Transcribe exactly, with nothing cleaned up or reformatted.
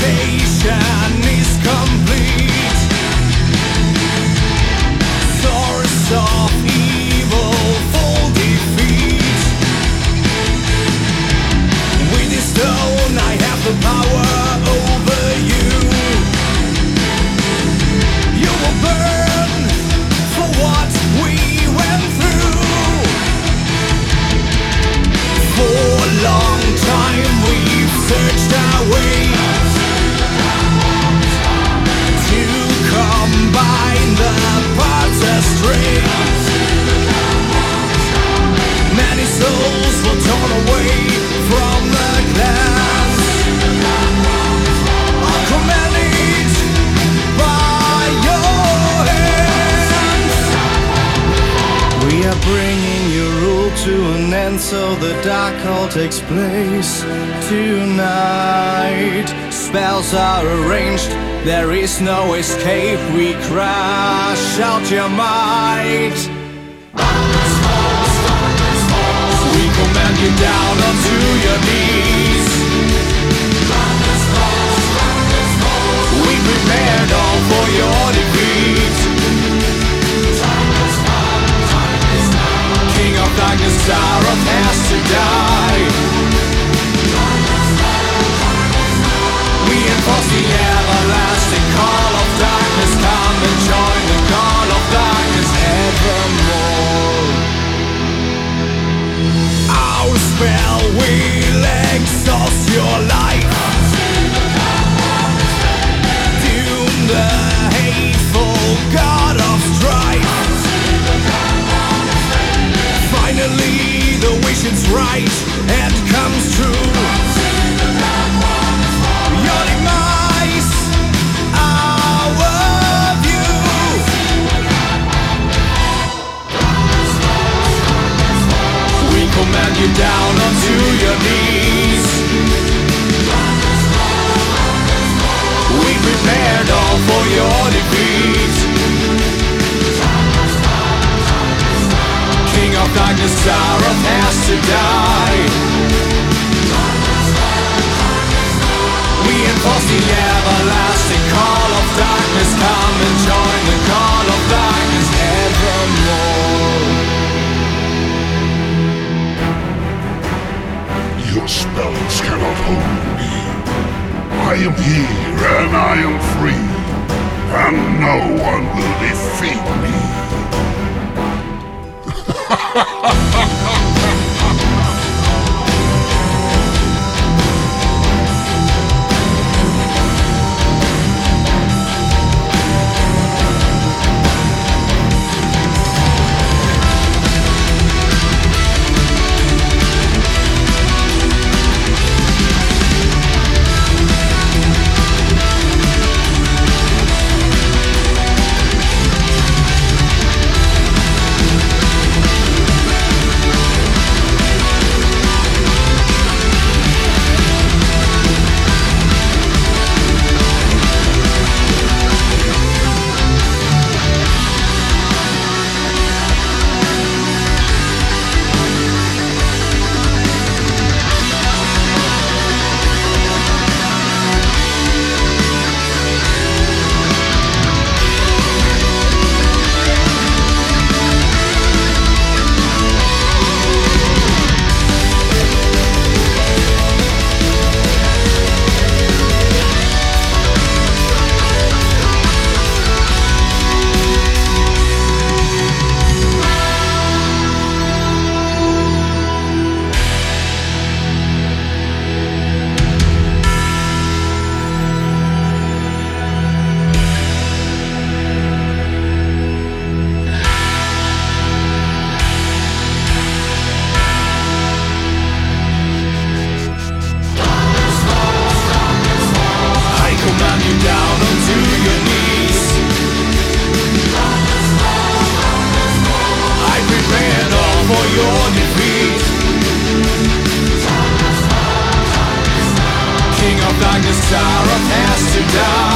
Civilization is complete. Source of evil, full defeat. With this stone I have the power over you. You will burn for what we went through. For a long time we've searched our way to combine the parts astray. Many souls were torn away from the clans, all commanded by your hands. We are bringing your rule to an end, so the dark call takes place tonight. Spells are arranged, there is no escape. We crush out your might. We command you down onto your knees. We prepared all for your defeat. King of darkness, Zareth has to die. We enforce the everlasting call of darkness. Come and join the call of darkness evermore. Our spell will exhaust your life. Doom the hateful god of strife. Finally the wish is right and comes true. Your demise, our view. We command you down onto your knees. We prepared all for your defeat. King of darkness, Zareth has to die. We enforce the everlasting call of darkness. Come and join the call of darkness evermore. Your spells cannot hold me. I am here and I am free, and no one will defeat me. Zareth has to die.